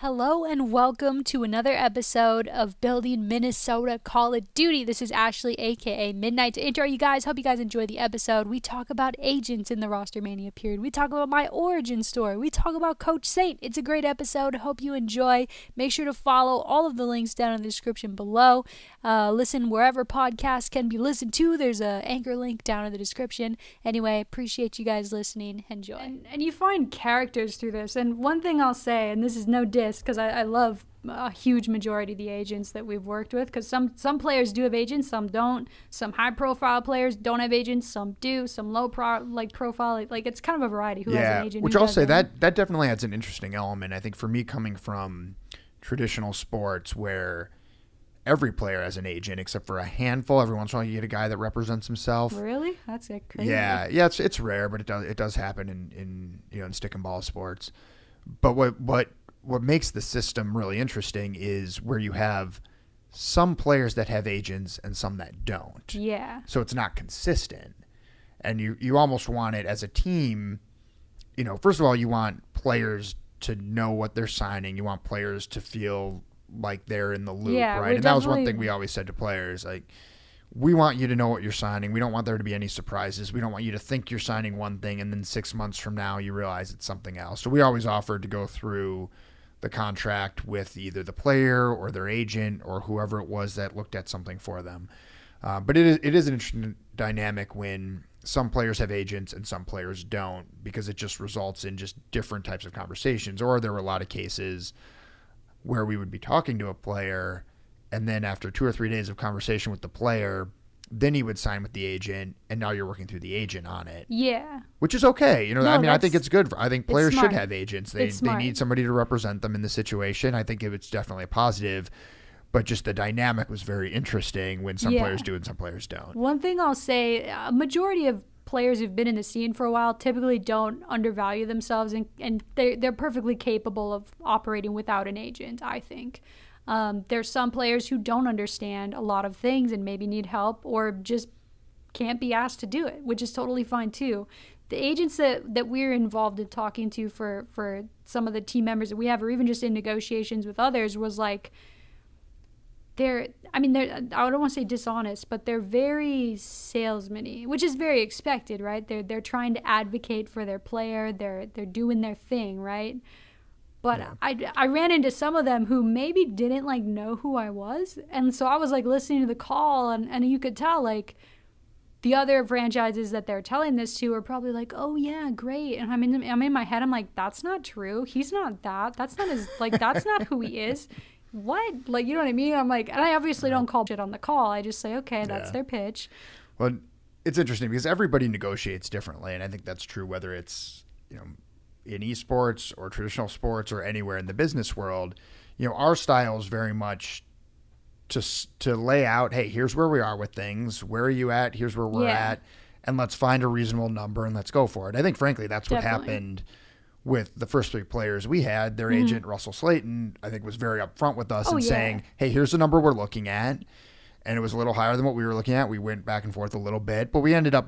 Hello and welcome to another episode of Building Minnesota Call of Duty. This is Ashley, aka Midnight to intro you guys. Hope you guys enjoy the episode. We talk about agents in the Roster Mania period. We talk about my origin story. We talk about Coach Saint. It's a great episode. Hope you enjoy. Make sure to follow all of the links down in the description below. Listen wherever podcasts can be listened to. There's an anchor link down in the description. Anyway, appreciate you guys listening. Enjoy. And you find characters through this. And one thing I'll say, and this is no diss, because I love a huge majority of the agents that we've worked with, because some players do have agents, some don't. Some high profile players don't have agents, some do. Some low profile, like it's kind of a variety. Who has an agent? Which I'll say that definitely adds an interesting element. I think for me, coming from traditional sports where every player has an agent except for a handful. Every once in a while you get a guy that represents himself. Really? That's crazy. Yeah, it's rare, but it does happen in stick and ball sports. But what makes the system really interesting is where you have some players that have agents and some that don't. Yeah. So it's not consistent. And you almost want it as a team. First of all, you want players to know what they're signing. You want players to feel like they're in the loop, right? And that was one thing we always said to players, like, we want you to know what you're signing. We don't want there to be any surprises. We don't want you to think you're signing one thing and then 6 months from now you realize it's something else. So we always offered to go through the contract with either the player or their agent or whoever it was that looked at something for them. But it is an interesting dynamic when some players have agents and some players don't, because it just results in just different types of conversations. Or there were a lot of cases where we would be talking to a player, and then after 2 or 3 days of conversation with the player, then he would sign with the agent, and now you're working through the agent on it. Yeah. Which is okay. I think it's good. I think players should have agents. They need somebody to represent them in the situation. I think it's definitely a positive, but just the dynamic was very interesting when some players do and some players don't. One thing I'll say, a majority of players who've been in the scene for a while typically don't undervalue themselves, and they're perfectly capable of operating without an agent, I think. There's some players who don't understand a lot of things and maybe need help or just can't be asked to do it, which is totally fine too. The agents that we're involved in talking to for some of the team members that we have, or even just in negotiations with others, was like, I don't want to say dishonest, but they're very salesman-y, which is very expected, right? They're trying to advocate for their player. They're doing their thing, right? But yeah. I ran into some of them who maybe didn't know who I was. And so I was listening to the call, and you could tell the other franchises that they're telling this to are probably like, oh yeah, great. And I'm in my head, I'm like, that's not true. He's not that. That's not his, that's not who he is. What? You know what I mean? I'm like, and I obviously don't call shit on the call. I just say, okay, that's their pitch. Well, it's interesting because everybody negotiates differently. And I think that's true whether it's, in esports or traditional sports or anywhere in the business world. Our style is very much to lay out, hey, here's where we are with things. Where are you at? Here's where we're at. And let's find a reasonable number and let's go for it. I think, frankly, that's what happened with the first 3 players we had. Their agent, Russell Slayton, I think was very upfront with us saying, hey, here's the number we're looking at. And it was a little higher than what we were looking at. We went back and forth a little bit, but we ended up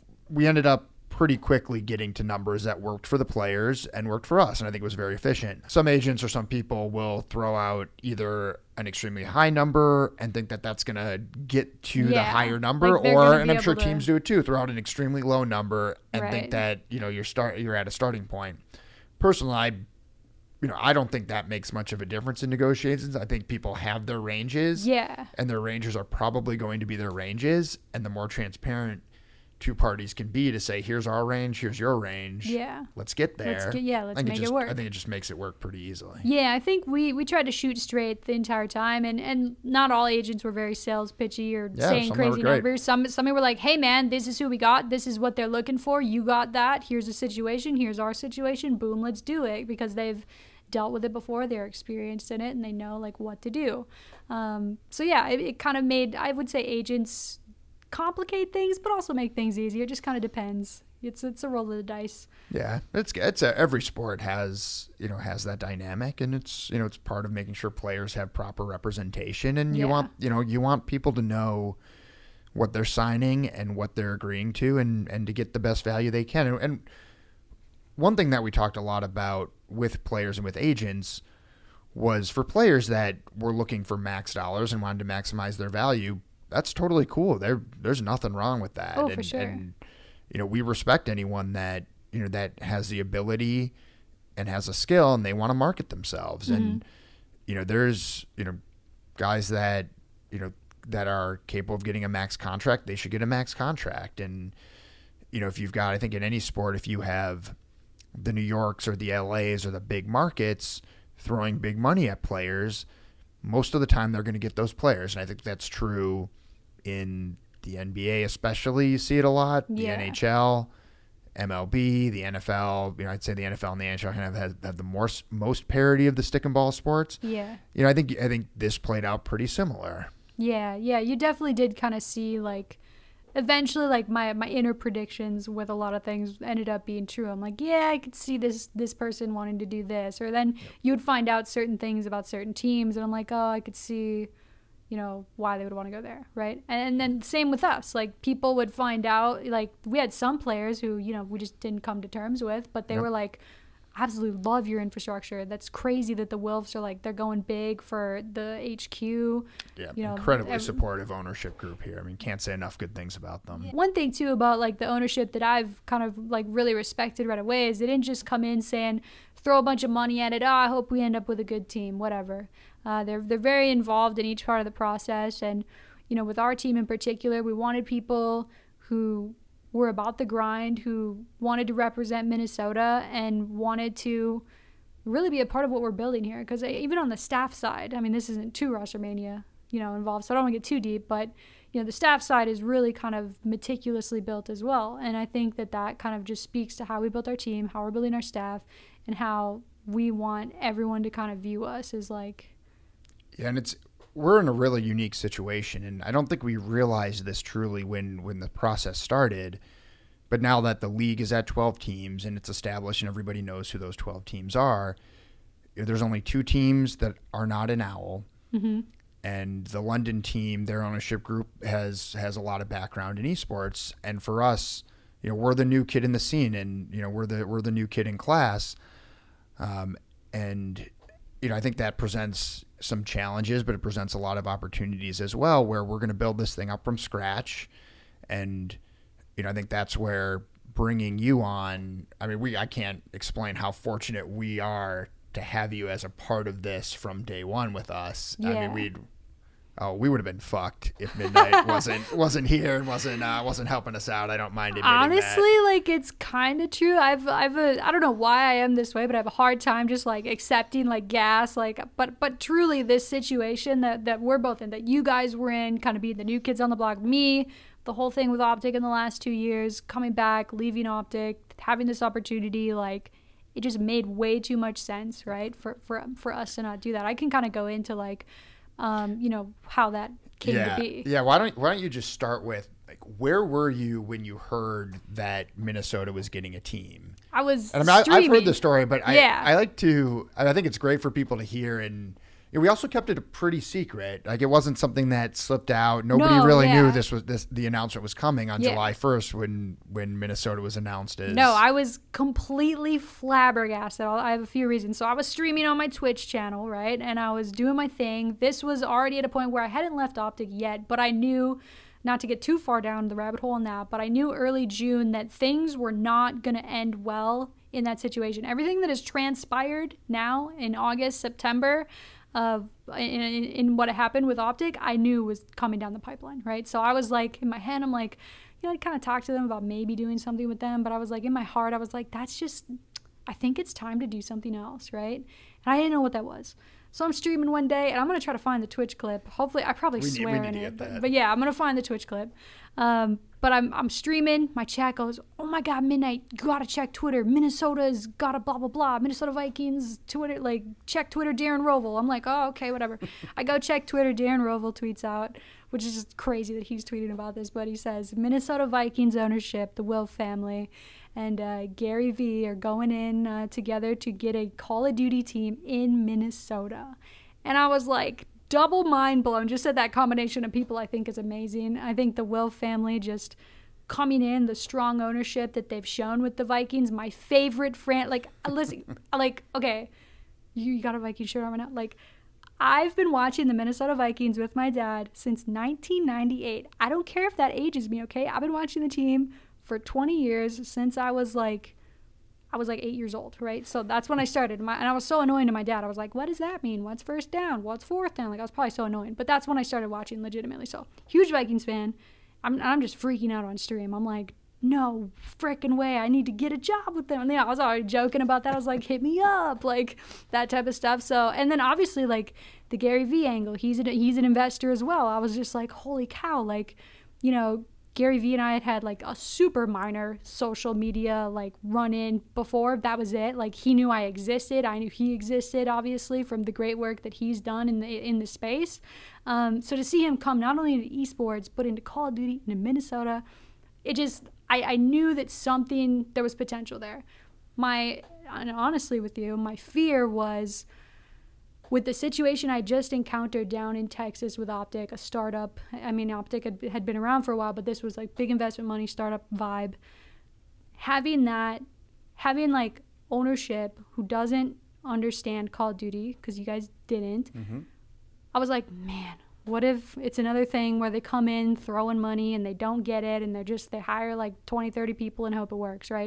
pretty quickly getting to numbers that worked for the players and worked for us. And I think it was very efficient. Some agents or some people will throw out either an extremely high number and think that that's going to get to the higher number, and I'm sure teams do it too, throw out an extremely low number and think that, you're at a starting point. Personally, I don't think that makes much of a difference in negotiations. I think people have their ranges. Yeah. And their ranges are probably going to be their ranges. And the more transparent 2 parties can be to say, here's our range, here's your range. Yeah. Let's get there. Let's make it work. I think it just makes it work pretty easily. Yeah, I think we tried to shoot straight the entire time, and not all agents were very sales pitchy or saying crazy numbers. Some were like, hey man, this is who we got, this is what they're looking for, you got that, here's the situation, here's our situation, boom, let's do it, because they've dealt with it before, they're experienced in it, and they know what to do. It kind of made, I would say, agents complicate things but also make things easier. It just kind of depends. It's a roll of the dice. Yeah, every sport has that dynamic, and it's part of making sure players have proper representation, and you want people to know what they're signing and what they're agreeing to, and to get the best value they can. And one thing that we talked a lot about with players and with agents was for players that were looking for max dollars and wanted to maximize their value. That's totally cool. There's nothing wrong with that. Oh, for sure. And we respect anyone that that has the ability and has a skill and they want to market themselves. Mm-hmm. And there's guys that that are capable of getting a max contract. They should get a max contract. And if you've got, I think in any sport, if you have the New Yorks or the LAs or the big markets throwing big money at players, most of the time they're going to get those players. And I think that's true in the NBA especially. You see it a lot. The NHL, MLB, the NFL. I'd say the NFL and the NHL kind of have the most parity of the stick and ball sports. Yeah. I think this played out pretty similar. Yeah. You definitely did kind of see like eventually like my inner predictions with a lot of things ended up being true. I'm like, yeah, I could see this person wanting to do this. Or then you would find out certain things about certain teams and I'm like, oh, I could see, why they would want to go there, right? And then same with us. Like people would find out, like we had some players who, we just didn't come to terms with, but they were like, absolutely love your infrastructure. That's crazy that the Wilfs are like, they're going big for the HQ. Yeah, incredibly supportive ownership group here. I mean, can't say enough good things about them. One thing too about like the ownership that I've kind of like really respected right away is they didn't just come in saying, throw a bunch of money at it. Oh, I hope we end up with a good team, whatever. They're very involved in each part of the process. And, with our team in particular, we wanted people who were about the grind, who wanted to represent Minnesota and wanted to really be a part of what we're building here. Because even on the staff side, I mean, this isn't too Rostermania, involved, so I don't want to get too deep, but, the staff side is really kind of meticulously built as well. And I think that kind of just speaks to how we built our team, how we're building our staff, and how we want everyone to kind of view us as like... Yeah, and we're in a really unique situation, and I don't think we realized this truly when the process started. But now that the league is at 12 teams and it's established and everybody knows who those 12 teams are, there's only 2 teams that are not an Owl. Mm-hmm. And the London team, their ownership group has a lot of background in esports. And for us, we're the new kid in the scene, and we're the new kid in class. And I think that presents some challenges, but it presents a lot of opportunities as well, where we're going to build this thing up from scratch. And I think that's where bringing you on, I mean, I can't explain how fortunate we are to have you as a part of this from day one with us. Yeah. I mean, we would have been fucked if Midnight wasn't here and wasn't helping us out. I don't mind admitting honestly that. Like it's kind of true. I don't know why I am this way, but I have a hard time just like accepting like gas, like but truly this situation that we're both in, that you guys were in, kind of being the new kids on the block, me, the whole thing with Optic in the last 2 years, coming back, leaving Optic, having this opportunity, like it just made way too much sense, right? For us to not do that. I can kind of go into like how that came to be. Yeah. Why don't you just start with like, where were you when you heard that Minnesota was getting a team? I was streaming. I've heard the story, but yeah. I think it's great for people to hear. And we also kept it a pretty secret. Like it wasn't something that slipped out. Nobody really knew the announcement was coming on July 1st when Minnesota was announced as. No, I was completely flabbergasted. I have a few reasons. So I was streaming on my Twitch channel, right? And I was doing my thing. This was already at a point where I hadn't left Optic yet, but I knew, not to get too far down the rabbit hole on that, but I knew early June that things were not going to end well in that situation. Everything that has transpired now in August, September, in what happened with Optic, I knew was coming down the pipeline, right? So I was like, in my head, I'm like, I'd kind of talked to them about maybe doing something with them, but I was like, in my heart, I was like, I think it's time to do something else, right? And I didn't know what that was. So I'm streaming one day, and I'm going to try to find the Twitch clip. Hopefully, I probably swear in it. But yeah, I'm going to find the Twitch clip. But I'm streaming. My chat goes, oh my God, Midnight, you got to check Twitter. Minnesota's got a blah, blah, blah. Minnesota Vikings, Twitter, like, check Twitter, Darren Rovell. I'm like, oh, okay, whatever. I go check Twitter. Darren Rovell tweets out, which is just crazy that he's tweeting about this, but he says, Minnesota Vikings ownership, the Wilf family, and Gary V are going in together to get a Call of Duty team in Minnesota. And I was like, double mind blown. Just at that combination of people, I think is amazing. I think the Wilf family just coming in, the strong ownership that they've shown with the Vikings, my favorite listen, like, okay, you got a Viking shirt on right now. Like, I've been watching the Minnesota Vikings with my dad since 1998. I don't care if that ages me, okay? I've been watching the team for 20 years since I was like 8 years old, right? So that's when I started. And I was so annoying to my dad. I was like, what does that mean? What's first down? What's fourth down? Like, I was probably so annoying. But that's when I started watching legitimately. So, huge Vikings fan. I'm just freaking out on stream. I'm like, no freaking way. I need to get a job with them. And I was already joking about that. I was like, hit me up, like that type of stuff. So, and then obviously like the Gary Vee angle, he's an investor as well. I was just like, holy cow. Like, you know, Gary Vee and I had like a super minor social media like run-in before. That was it. Like, he knew I existed. I knew he existed, obviously, from the great work that he's done in the space. So to see him come not only into esports, but into Call of Duty and in Minnesota, it just, I knew that there was potential there. And honestly with you, my fear was with the situation I just encountered down in Texas with Optic, a startup. I mean, Optic had been around for a while, but this was like big investment money, startup vibe. Having like ownership who doesn't understand Call of Duty, because you guys didn't, I was like, man, what if it's another thing where they come in throwing money and they don't get it and they hire like 20, 30 people and hope it works, right?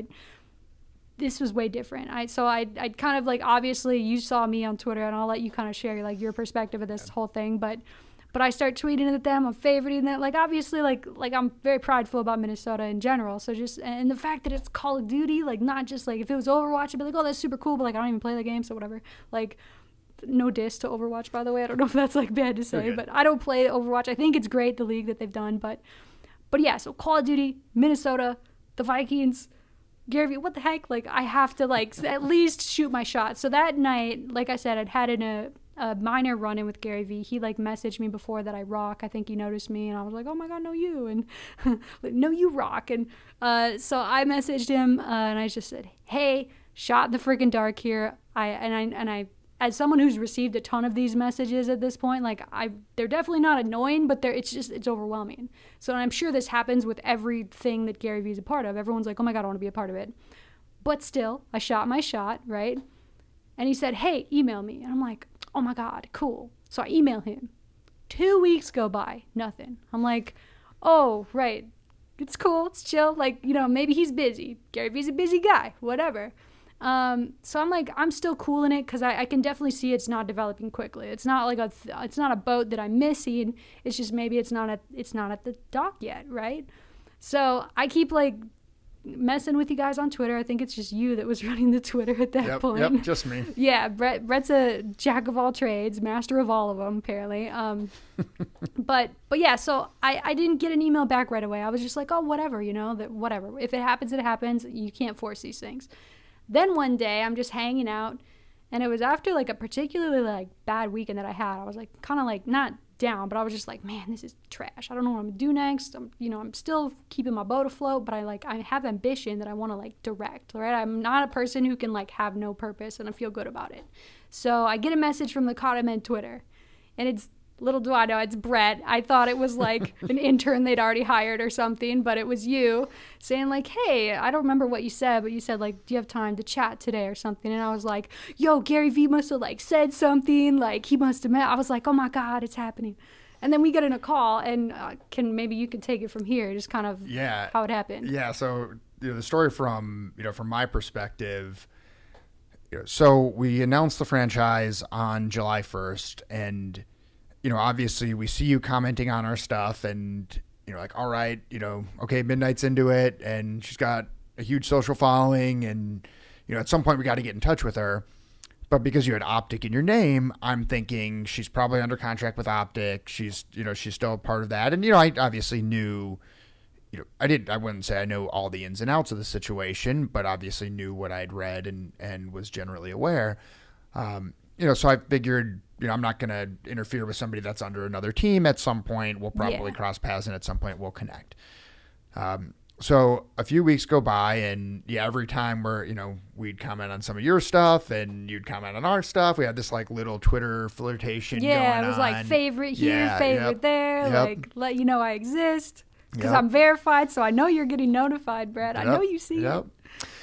This was way different. I'd kind of like, obviously you saw me on Twitter, and I'll let you kind of share like your perspective of this whole thing, but I start tweeting at them, I'm favoriting that. Like, obviously, like I'm very prideful about Minnesota in general. So and the fact that it's Call of Duty, like not just like if it was Overwatch, I'd be like, oh, that's super cool, but like I don't even play the game, so whatever. Like, no diss to Overwatch, by the way. I don't know if that's like bad to say, but I don't play Overwatch. I think it's great, the league that they've done, but yeah. So Call of Duty, Minnesota, the Vikings, Gary Vee, what the heck? Like, I have to like at least shoot my shot. So that night, like I said, I'd had a minor run-in with Gary Vee. He like messaged me before that I rock. I think he noticed me, and I was like, oh my god, no you, and like, no you rock. And so I messaged him, and I just said, hey, shot in the freaking dark here. I as someone who's received a ton of these messages at this point, like they're definitely not annoying, but it's overwhelming. So I'm sure this happens with everything that Gary Vee's a part of. Everyone's like, oh my god, I want to be a part of it. But still, I shot my shot, right? And he said, hey, email me. And I'm like, oh my god, cool. So I email him. 2 weeks go by, nothing. I'm like, oh, right. It's cool, it's chill. Like, you know, maybe he's busy. Gary Vee's a busy guy, whatever. So I'm like, I'm still cool in it because I can definitely see it's not developing quickly. It's not like it's not a boat that I'm missing. It's just maybe it's not at the dock yet, right? So I keep like messing with you guys on Twitter. I think it's just you that was running the Twitter at that point. Yep, just me. Yeah, Brett's a jack of all trades, master of all of them, apparently. But yeah, so I didn't get an email back right away. I was just like, oh, whatever, you know, that whatever. If it happens, it happens. You can't force these things. Then one day I'm just hanging out, and it was after like a particularly like bad weekend that I had. I was like kind of like not down, but I was just like, man, this is trash. I don't know what I'm gonna do next. I'm still keeping my boat afloat, but I have ambition that I want to like direct, right? I'm not a person who can like have no purpose and I feel good about it. So I get a message from the Cotterman Twitter, and it's, little do I know, it's Brett. I thought it was like an intern they'd already hired or something, but it was you saying like, hey, I don't remember what you said, but you said like, do you have time to chat today or something? And I was like, yo, Gary Vee must have like said something, like he must have met. I was like, oh my god, it's happening. And then we get in a call, and maybe you can take it from here, just kind of how it happened. Yeah. So the story from my perspective. So we announced the franchise on July 1st, and obviously we see you commenting on our stuff, and like, all right, okay, Midnight's into it, and she's got a huge social following, and at some point we got to get in touch with her. But because you had Optic in your name, I'm thinking she's probably under contract with Optic. She's still a part of that, and I obviously knew, I wouldn't say I know all the ins and outs of the situation, but obviously knew what I'd read and was generally aware. So I figured, I'm not going to interfere with somebody that's under another team. At some point, we'll probably cross paths, and at some point, we'll connect. So a few weeks go by, and every time we'd comment on some of your stuff, and you'd comment on our stuff. We had this like little Twitter flirtation going on. Yeah, it was like favorite here, favorite there, like let you know I exist because I'm verified, so I know you're getting notified, Brett. I know you see it.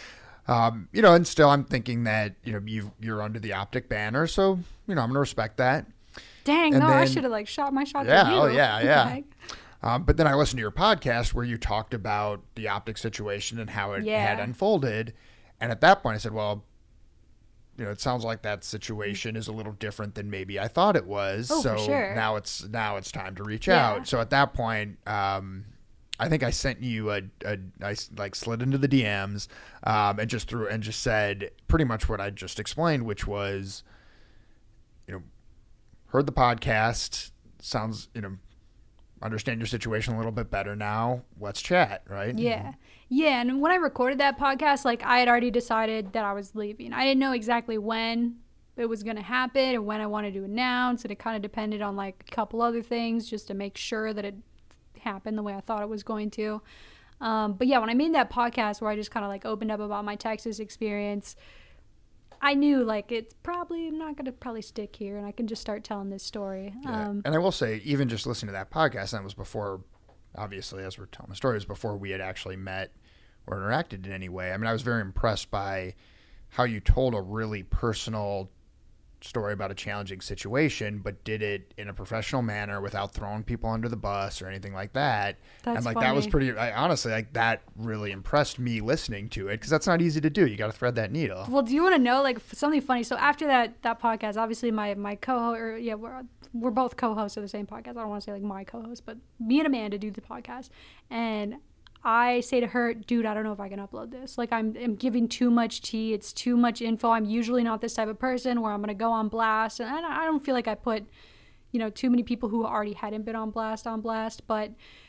And still I'm thinking that, you're under the Optic banner. So, I'm going to respect that. Dang, I should have like shot my shot. Yeah. To you. Oh yeah. But then I listened to your podcast where you talked about the Optic situation and how it had unfolded. And at that point I said, well, it sounds like that situation is a little different than maybe I thought it was. Oh, so for sure. now it's time to reach out. So at that point, I think I sent you I slid into the DMs, and just said pretty much what I just explained, which was, heard the podcast, sounds, understand your situation a little bit better now. Let's chat, right? Yeah. Yeah, and when I recorded that podcast, like I had already decided that I was leaving. I didn't know exactly when it was going to happen or when I wanted to announce, and it kind of depended on like a couple other things just to make sure that it happened the way I thought it was going to. But yeah, when I made that podcast where I just kind of like opened up about my Texas experience, I knew like I'm not going to probably stick here, and I can just start telling this story. Yeah. And I will say, even just listening to that podcast, and that was before, obviously, as we're telling the story, it was before we had actually met or interacted in any way. I mean, I was very impressed by how you told a really personal story about a challenging situation, but did it in a professional manner without throwing people under the bus or anything like that. That's and like funny. that was pretty, honestly, like that really impressed me listening to it, because that's not easy to do. You got to thread that needle. Well, do you want to know like something funny? So after that podcast, obviously my co-host, or yeah, we're both co-hosts of the same podcast. I don't want to say like my co-host, but me and Amanda do the podcast, and I say to her, dude, I don't know if I can upload this. Like I'm giving too much tea. It's too much info. I'm usually not this type of person where I'm going to go on blast. And I don't feel like I put, too many people who already hadn't been on blast. But,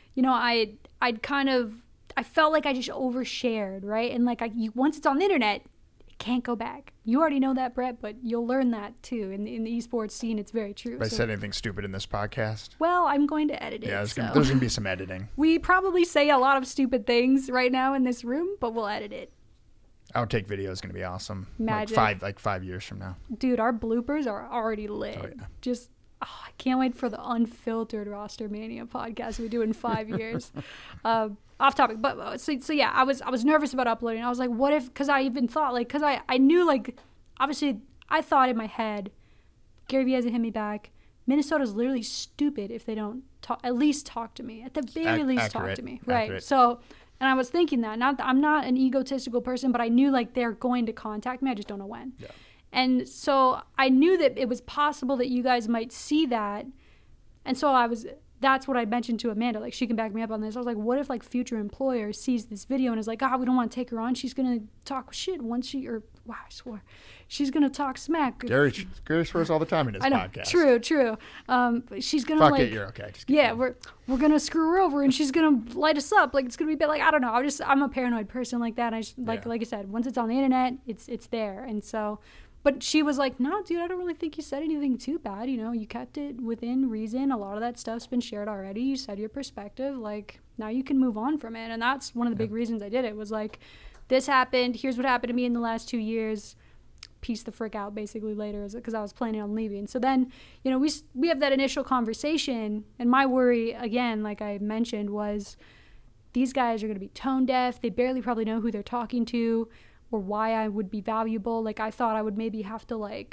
I felt like I just overshared, right? And like once it's on the internet, it can't go back. You already know that, Brett, but you'll learn that too. In the esports scene, it's very true. Have I said anything stupid in this podcast? Well, I'm going to edit it. Yeah, there's going to be some editing. We probably say a lot of stupid things right now in this room, but we'll edit it. Outtake video is going to be awesome. Magic. Like 5 years from now. Dude, our bloopers are already lit. Oh, yeah. Just, I can't wait for the unfiltered Roster Mania podcast we do in 5 years. Off topic, but so yeah, I was nervous about uploading. I was like, what if? Because I even thought because I knew obviously I thought in my head, Gary Vee hasn't hit me back. Minnesota's literally stupid if they don't at least talk to me. At the very least, talk to me, right? Accurate. So, and I was thinking that I'm not an egotistical person, but I knew they're going to contact me. I just don't know when. Yeah. And so I knew that it was possible that you guys might see that, and so that's what I mentioned to Amanda. She can back me up on this. I was like, what if future employer sees this video and is like, we don't want to take her on. She's going to talk shit once I swore. She's going to talk smack. Gary swears all the time in his podcast. True. She's going to Fuck it, you're okay. Just yeah, we're going to screw her over and she's going to light us up. It's going to be a bit I don't know. I'm a paranoid person like that. I just, like I said, once it's on the internet, it's there. And so, but she was like, no, dude, I don't really think you said anything too bad. You kept it within reason. A lot of that stuff's been shared already. You said your perspective. Now you can move on from it. And that's one of the big reasons I did it was this happened. Here's what happened to me in the last 2 years. Peace the frick out basically later because I was planning on leaving. So then, we have that initial conversation. And my worry, again, like I mentioned, was these guys are going to be tone deaf. They barely probably know who they're talking to or why I would be valuable. I thought I would maybe have to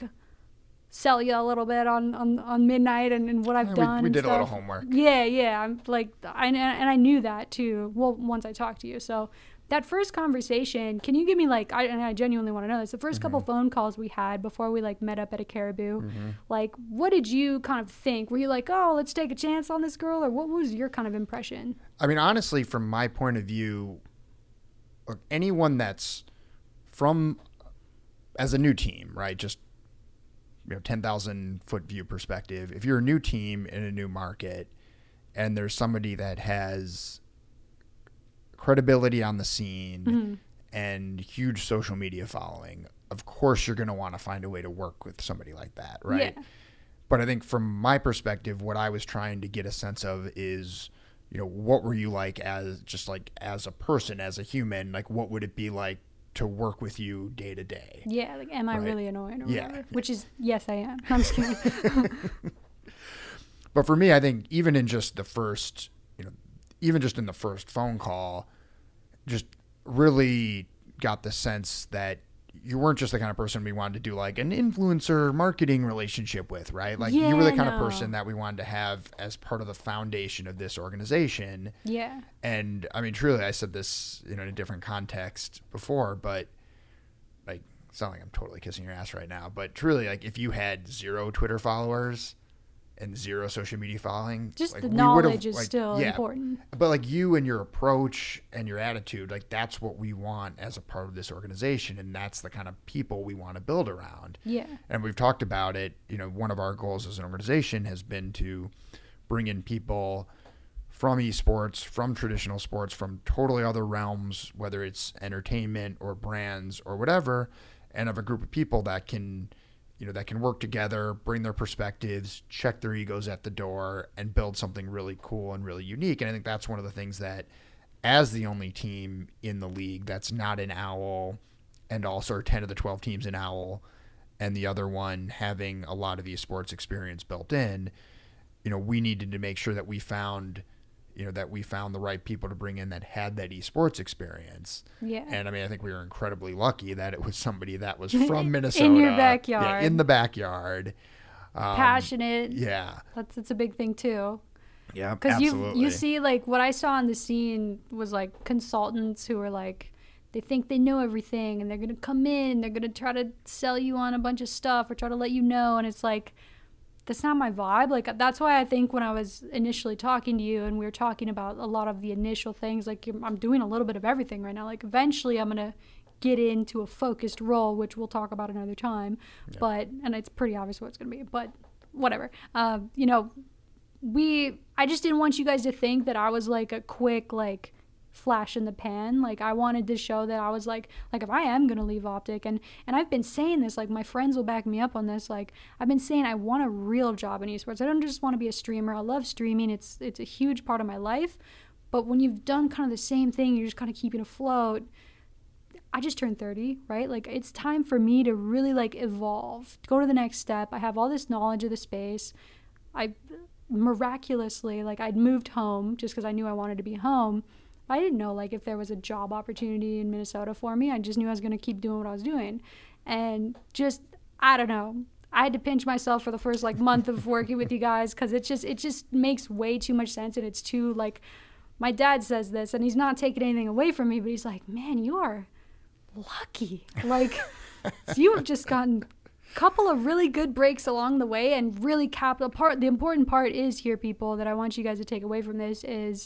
sell you a little bit on Midnight and what I've done. We and did stuff. a little homework. Yeah. I'm and I knew that too. Well, once I talked to you. So that first conversation, can you give me I genuinely want to know this. The first couple phone calls we had before we met up at a Caribou, what did you kind of think? Were you oh, let's take a chance on this girl, or what was your kind of impression? I mean, honestly, from my point of view, anyone that's from as a new team, right? Just 10,000 foot view perspective. If you're a new team in a new market and there's somebody that has credibility on the scene and huge social media following, of course you're going to want to find a way to work with somebody like that, right? Yeah. But I think from my perspective, what I was trying to get a sense of is, what were you as a person, as a human? What would it be like to work with you day to day? Yeah, am I really annoying or whatever? Which is, yes, I am. I'm just kidding. But for me, I think even in just the first, even just in the first phone call, just really got the sense that you weren't just the kind of person we wanted to do like an influencer marketing relationship with, right? Like you were the kind of person that we wanted to have as part of the foundation of this organization. Yeah. And I mean, truly, I said this, in a different context before, but like, it's not like I'm totally kissing your ass right now, but truly, like if you had 0 Twitter followers and 0 social media following, just like, the knowledge is still important. But like you and your approach and your attitude, like that's what we want as a part of this organization, and that's the kind of people we want to build around. Yeah. And we've talked about it. One of our goals as an organization has been to bring in people from esports, from traditional sports, from totally other realms, whether it's entertainment or brands or whatever, and of a group of people that can that can work together, bring their perspectives, check their egos at the door, and build something really cool and really unique. And I think that's one of the things that, as the only team in the league that's not an OWL, and also 10 of the 12 teams in OWL, and the other one having a lot of esports experience built in, we needed to make sure that we found the right people to bring in that had that esports experience. Yeah. And I mean, I think we were incredibly lucky that it was somebody that was from Minnesota. In your backyard. Yeah, in the backyard. Passionate. Yeah. That's a big thing too. Yeah, because absolutely. you see, like, what I saw on the scene was like consultants who are like, they think they know everything and they're going to come in, they're going to try to sell you on a bunch of stuff or try to let you know. And it's like, that's not my vibe. Like, that's why I think when I was initially talking to you and we were talking about a lot of the initial things, like I'm doing a little bit of everything right now. Like eventually I'm going to get into a focused role, which we'll talk about another time. Yeah. And it's pretty obvious what it's going to be, but whatever. I just didn't want you guys to think that I was like a quick, like, flash in the pan. Like, I wanted to show that I was like if I am gonna leave Optic, and I've been saying this, like, my friends will back me up on this, like, I've been saying I want a real job in esports. I don't just want to be a streamer. I love streaming. It's a huge part of my life. But when you've done kind of the same thing, you're just kind of keeping afloat. I just turned 30, right? Like, it's time for me to really, like, evolve, go to the next step. I have all this knowledge of the space. I miraculously, like, I'd moved home just because I knew I wanted to be home. I didn't know, like, if there was a job opportunity in Minnesota for me. I just knew I was going to keep doing what I was doing. And just, I don't know. I had to pinch myself for the first, like, month of working with you guys because it just makes way too much sense. And it's too, like, my dad says this, and he's not taking anything away from me, but he's like, man, you are lucky. Like, so you have just gotten a couple of really good breaks along the way and really the important part is here, people, that I want you guys to take away from this is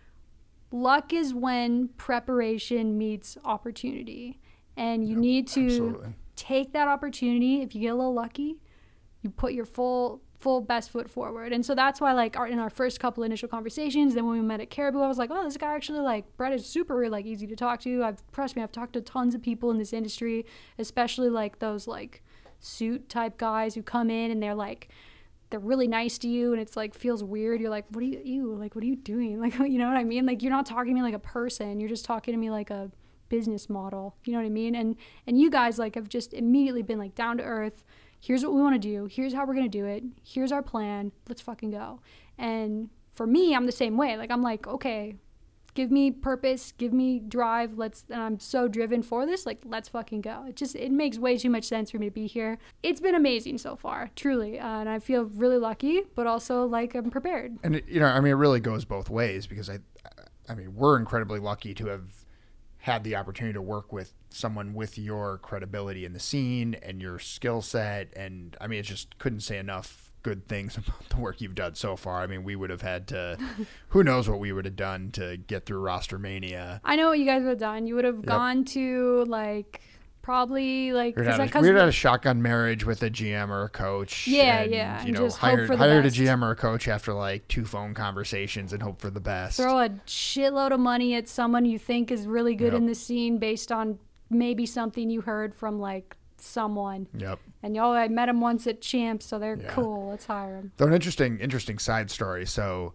luck is when preparation meets opportunity, and you need to take that opportunity. If you get a little lucky, you put your full best foot forward. And so that's why, like, in our first couple initial conversations, then when we met at Caribou, I was like, oh, this guy actually, like, Brett is super, like, easy to talk to. I've talked to tons of people in this industry, especially, like, those, like, suit type guys who come in and they're really nice to you, and it's like feels weird. You're like, what are you doing? Like, you know what I mean? Like, you're not talking to me like a person. You're just talking to me like a business model. You know what I mean? And you guys, like, have just immediately been, like, down to earth. Here's what we want to do. Here's how we're going to do it. Here's our plan. Let's fucking go. And for me, I'm the same way. Like, I'm like, okay, give me purpose, give me drive, and I'm so driven for this, like, let's fucking go. It makes way too much sense for me to be here. It's been amazing so far, truly, and I feel really lucky, but also like I'm prepared. And it really goes both ways, because I mean, we're incredibly lucky to have had the opportunity to work with someone with your credibility in the scene and your skill set, and I mean, it just couldn't say enough good things about the work you've done so far. I mean, we would have had to, who knows what we would have done to get through Roster Mania. I know what you guys would have done. You would have gone to, like, probably, like, we had a shotgun marriage with a GM or a coach. Yeah, and, yeah. You know, hired a GM or a coach after, like, 2 phone conversations and hope for the best. Throw a shitload of money at someone you think is really good in the scene based on maybe something you heard from, like, someone. Yep. And I met him once at Champs, so they're cool. Let's hire him. Though an interesting side story. So,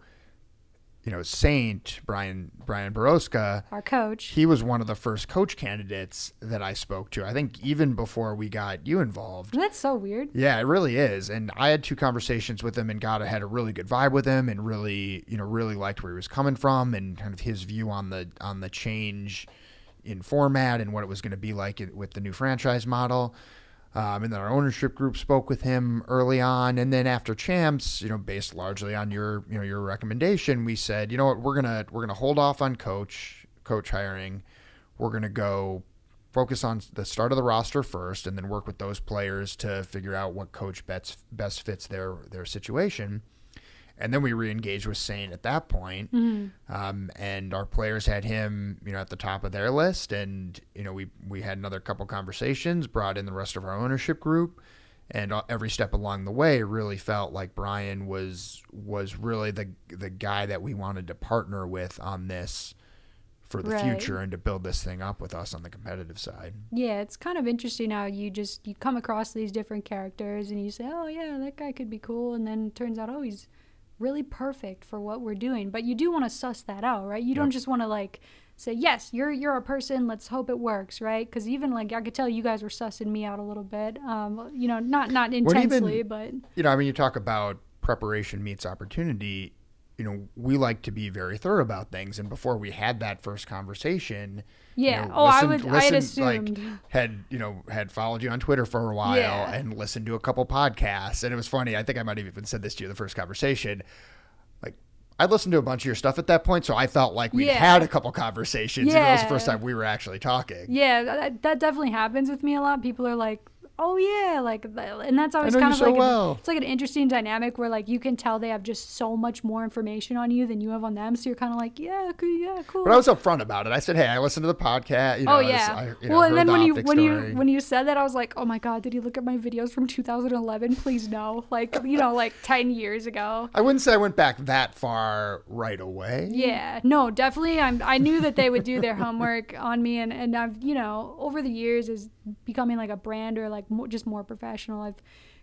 Saint Brian Borowska, our coach, he was one of the first coach candidates that I spoke to. I think even before we got you involved. That's so weird. Yeah, it really is. And I had 2 conversations with him and had a really good vibe with him, and really liked where he was coming from and kind of his view on the change in format and what it was going to be like with the new franchise model. And then our ownership group spoke with him early on, and then after champs, based largely on your recommendation, we said, you know what, we're gonna hold off on coach hiring. We're gonna go focus on the start of the roster first, and then work with those players to figure out what coach best fits their situation. And then we re-engaged with Saint at that point. And our players had him, at the top of their list. And, we had another couple conversations, brought in the rest of our ownership group. And every step along the way really felt like Brian was really the guy that we wanted to partner with on this for the future and to build this thing up with us on the competitive side. Yeah, it's kind of interesting how you come across these different characters and you say, oh, yeah, that guy could be cool. And then it turns out, oh, he's really perfect for what we're doing. But you do want to suss that out, right? You don't just want to say, yes, you're a person, let's hope it works, right? Because even I could tell you guys were sussing me out a little bit, not intensely, but you talk about preparation meets opportunity. We like to be very thorough about things, and before we had that first conversation, I had assumed, had followed you on Twitter for a while and listened to a couple podcasts, and it was funny. I think I might have even said this to you the first conversation. I listened to a bunch of your stuff at that point, so I felt like we had a couple conversations. Even though it was the first time we were actually talking. Yeah, that definitely happens with me a lot. People are like, oh yeah, and that's always kind of it's like an interesting dynamic where you can tell they have just so much more information on you than you have on them, so you're kind of like, yeah, cool. But I was upfront about it. I said, hey, I listened to the podcast. And then when you said that, I was like, oh my god, did you look at my videos from 2011? Please no, 10 years ago. I wouldn't say I went back that far right away. Yeah, no, definitely. I knew that they would do their homework on me, and I've over the years is becoming a brand or just more professional.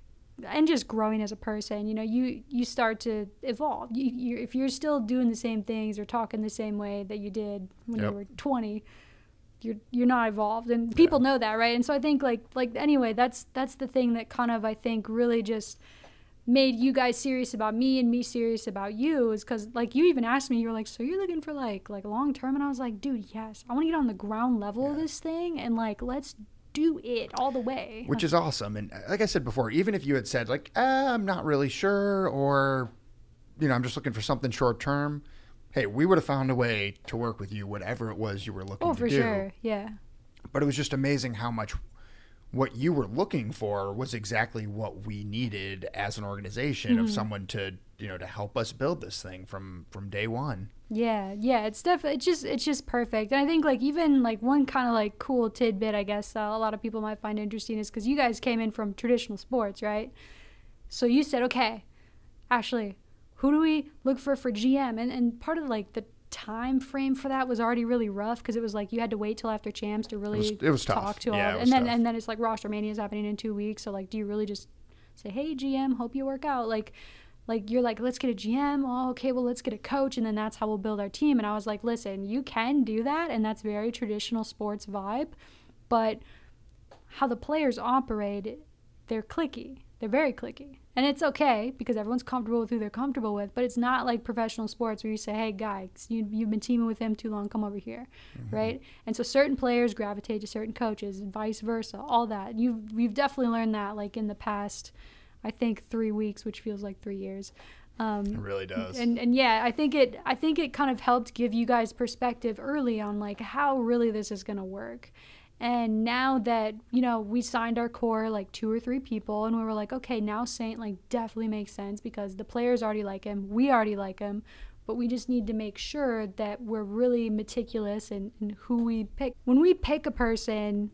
And just growing as a person, you start to evolve. If you're still doing the same things or talking the same way that you did when you were 20, you're not evolved, and people know that, right? And so I think anyway, that's the thing that kind of I think really just made you guys serious about me and me serious about you, is because you even asked me, you were like, so you're looking for long term, and I was like, dude, yes, I want to get on the ground level of this thing and let's do it all the way. Which is awesome. And like I said before, even if you had said I'm not really sure, or I'm just looking for something short term, hey, we would have found a way to work with you, whatever it was you were looking to do. Oh, for sure. Yeah. But it was just amazing how much what you were looking for was exactly what we needed as an organization, of someone to to help us build this thing from day one. Yeah, it's just perfect. And I think even one kind of cool tidbit, I guess a lot of people might find interesting, is because you guys came in from traditional sports, right? So you said, okay, Ashley, who do we look for GM? And part of the time frame for that was already really rough, because it was you had to wait till after champs to really it was talk tough. to all, and then it's roster mania is happening in 2 weeks, so do you really just say, hey GM, hope you work out, you're let's get a GM, oh okay, well let's get a coach, and then that's how we'll build our team. And I was like, listen, you can do that, and that's very traditional sports vibe, but how the players operate, they're cliquey, they're very cliquey. And it's okay, because everyone's comfortable with who they're comfortable with, but it's not like professional sports where you say, hey, guys, you've been teaming with him too long, come over here, right? And so certain players gravitate to certain coaches and vice versa, all that. We've definitely learned that, in the past, I think, 3 weeks, which feels like 3 years. It really does. And yeah, I think it kind of helped give you guys perspective early on, how really this is going to work. And now that, we signed our core, 2 or 3 people, and we were like, okay, now Saint, definitely makes sense, because the players already like him, we already like him, but we just need to make sure that we're really meticulous in who we pick. When we pick a person,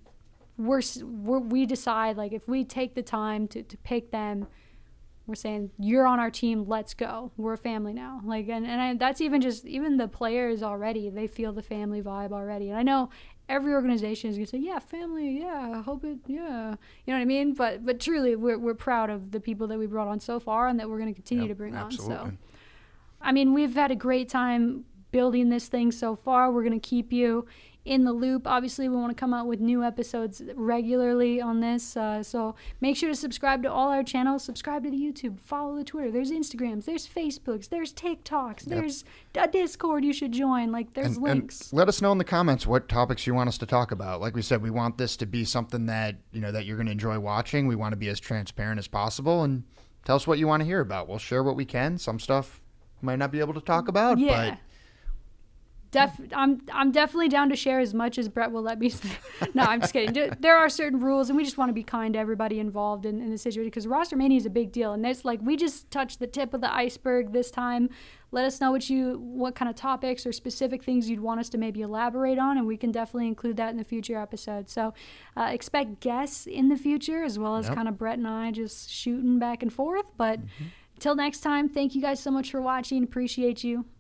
we decide, if we take the time to pick them, we're saying, you're on our team, let's go. We're a family now. That's even the players already, they feel the family vibe already. And I know every organization is going to say, yeah, family, yeah, I hope it, yeah. You know what I mean? But truly, we're proud of the people that we brought on so far, and that we're going to continue to bring on. So, I mean, we've had a great time building this thing so far. We're going to keep you in the loop. Obviously, we want to come out with new episodes regularly on this. So make sure to subscribe to all our channels. Subscribe to the YouTube. Follow the Twitter. There's Instagrams. There's Facebooks. There's TikToks. There's a Discord you should join. Like, there's links. And let us know in the comments what topics you want us to talk about. Like we said, we want this to be something that, that you're going to enjoy watching. We want to be as transparent as possible, and tell us what you want to hear about. We'll share what we can. Some stuff we might not be able to talk about, but I'm definitely down to share as much as Brett will let me. No, I'm just kidding. There are certain rules, and we just want to be kind to everybody involved in the situation, because Roster Mania is a big deal, and there's we just touched the tip of the iceberg this time. Let us know what kind of topics or specific things you'd want us to maybe elaborate on, and we can definitely include that in the future episodes. So expect guests in the future, as well as kind of Brett and I just shooting back and forth. But until next time, thank you guys so much for watching. Appreciate you.